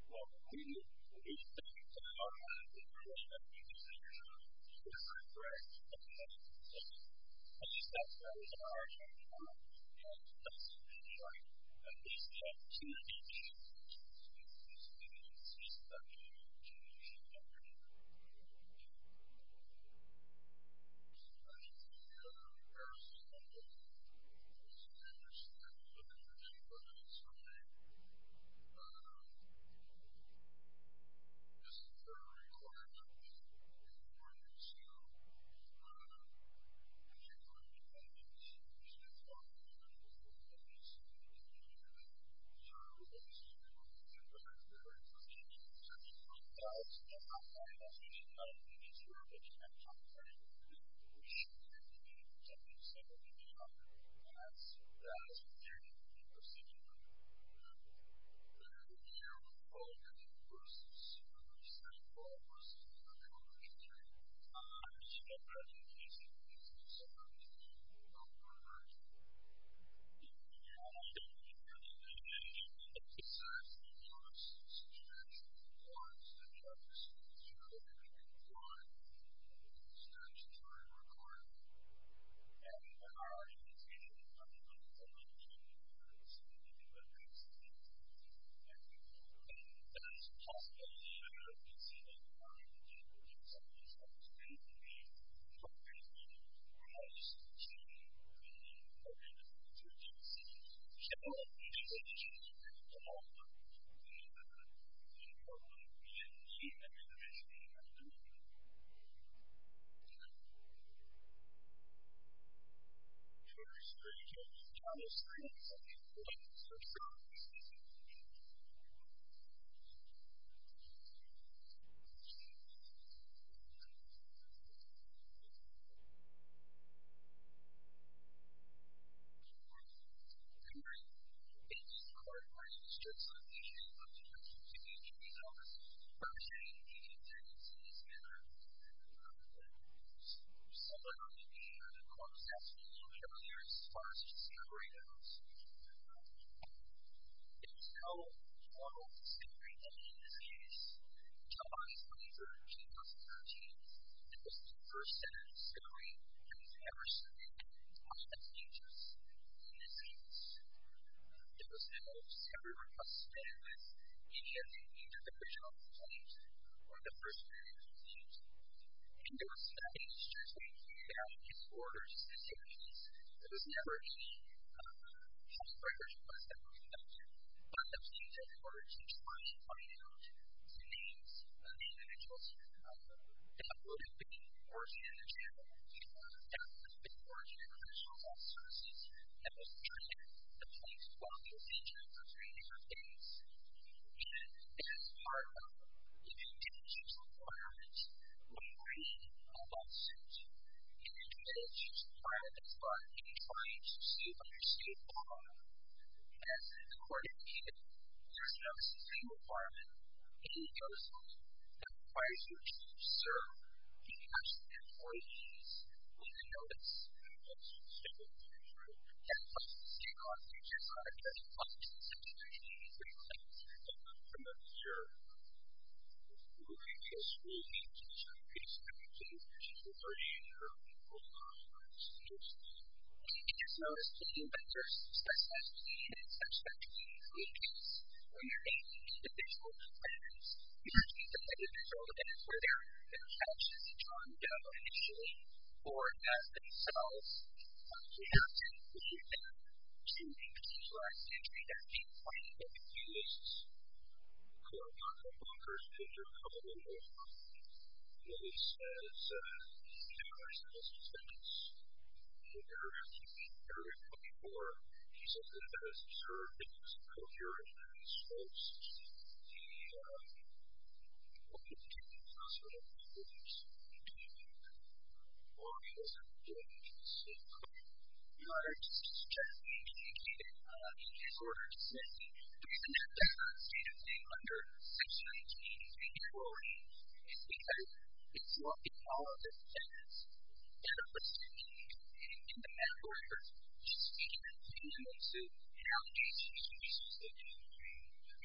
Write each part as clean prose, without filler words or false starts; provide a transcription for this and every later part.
Well, we think that automatically really that we can figure out this is correct. At least that's what was our argument. And that's really like at least the opportunity to dismiss that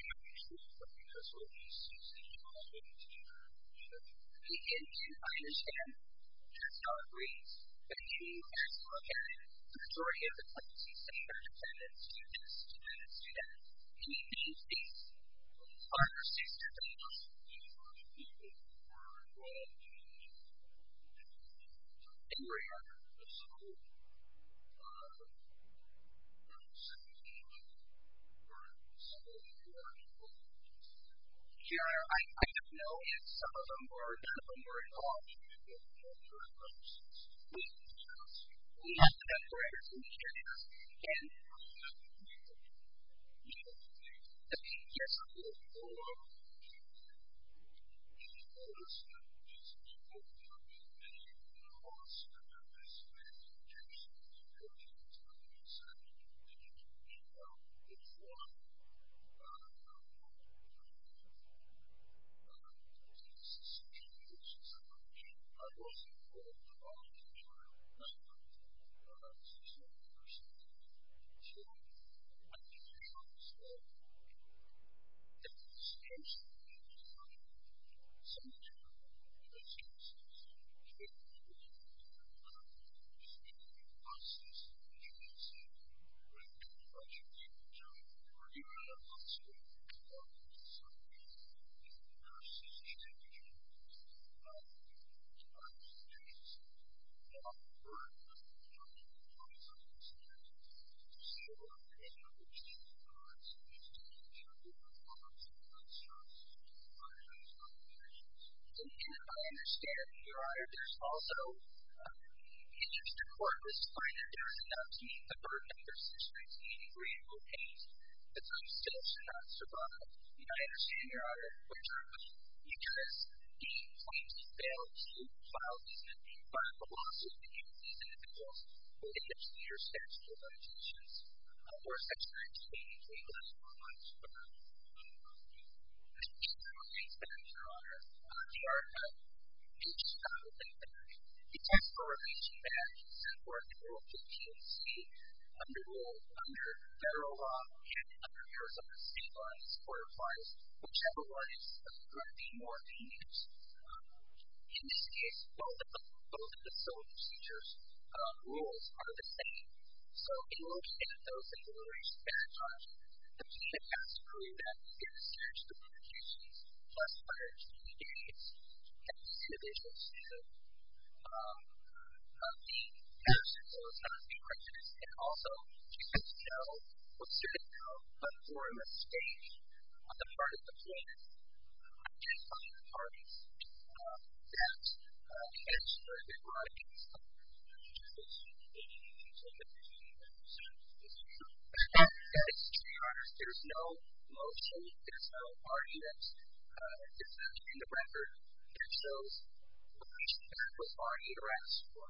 That's what he sees in the and I understand that's how it reads. But if you actually look at it, the majority of the claims he's saying are defendants do this, defendants do that. And he names these 5 or 6 defendants. Anyway, Your Honor, I don't know if some of them or none of them were involved. We have the medical records and we can do this. And yes, and I understand, Your Honor, there's also if the court was to find that there is enough to meet the burden of their Section 1983 and will paint, the claim still should not survive. And I understand, Your Honor, because the plaintiff failed to file the lawsuit against these individuals within the 2-year statute of limitations where Section 1983 was proposed. I think that remains that, Your Honor. The archive may just not think that the text for relation back is set forth in Rule 15C under federal law and under Arizona state law, and this court applies whichever one is going to be more convenient. In this case, both of the civil procedures rules are the same. So in looking at those in the relation back document, the plaintiff has to prove that within the statute of limitations plus 120 days that these individuals have the absence of non-state prejudice, and also because what should have known but for a mistake on the part of the plaintiff identifying the parties that the action would have been brought against them. That is true, Your Honor. There's no motion, there's no argument, there's nothing in the record that shows relation back was argued or asked for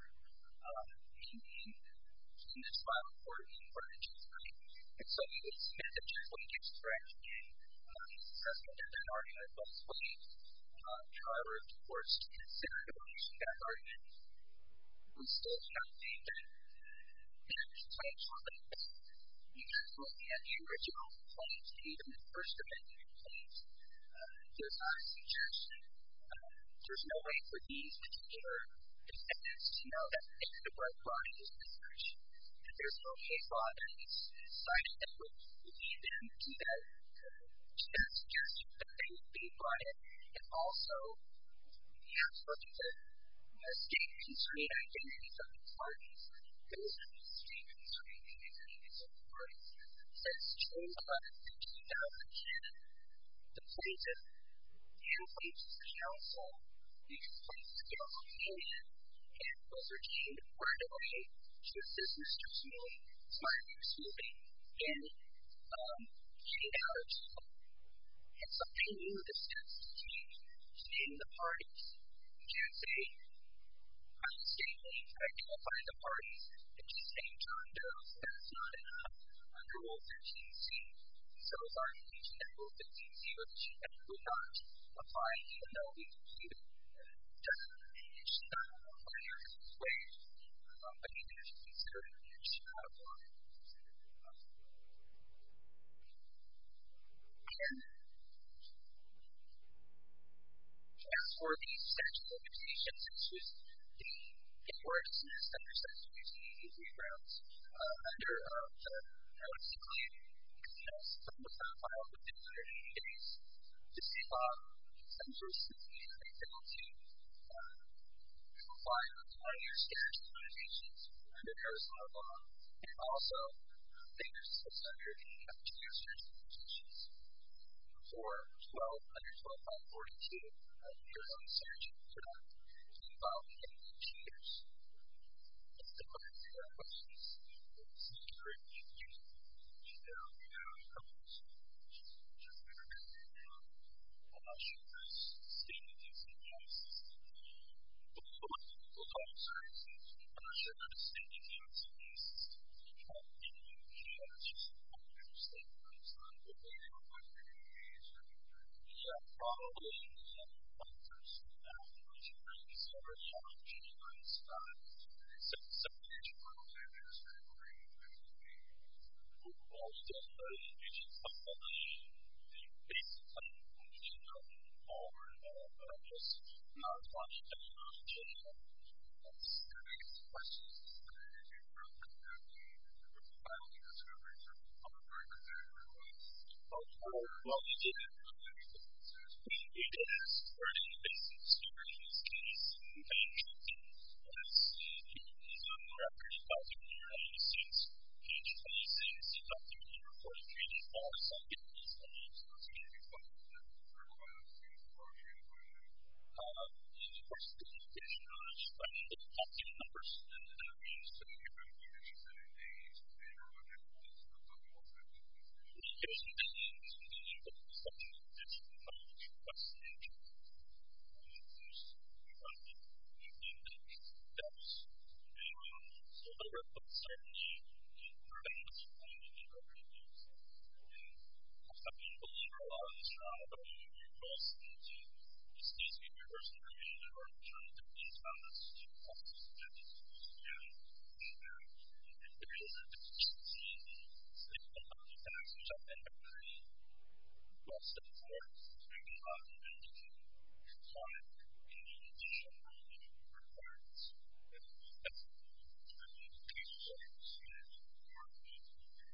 in this file court in front of Judge Green. And so we would submit that Judge Green gets correct in his assessment that that argument was waived. However, if the courts consider the relation back argument, we still do not think that the claims were waived. Because looking at the original complaints, even the First Amendment complaints, there's not a suggestion, there's no way for these particular defendants to know that they could have brought in this discretion. And there's no case law that is cited that would lead them to that suggestion that they would be brought in. And also, you have to look at the state concerning identities of these parties. There was no state concerning the identities of the parties. Since June 11, 2010, the plaintiff and plaintiff's counsel, because plaintiff's counsel came in and was retained right away to assist Mr. Smiley, in getting out of jail. And so they knew the steps to take to name the parties. You can't say, I mistakenly identified the parties and just named John Doe's. That's not enough under Rule 15C. So it's our contention that Rule 15C would not apply, even though we believe it should not apply here because it was waived. But even if you consider it, it should not apply. And as for the statute of limitations, this was they were dismissed under Section 283 grounds under the notice claim because something was not filed within 180 days. The state law essentially means that they failed to comply with the 1-year statute of limitations under Arizona law, and also they were dismissed under the 2-year statute of limitations for 12 under 12.42 of the Arizona statute for not being filed within 2 years. That's the question. There are questions. Probably well, we did ask for any basic discovery in this case, and as is on the record, in 1996, page 26, the document report treated all the subjects as of course, the communication knowledge, but the document numbers and that means that it was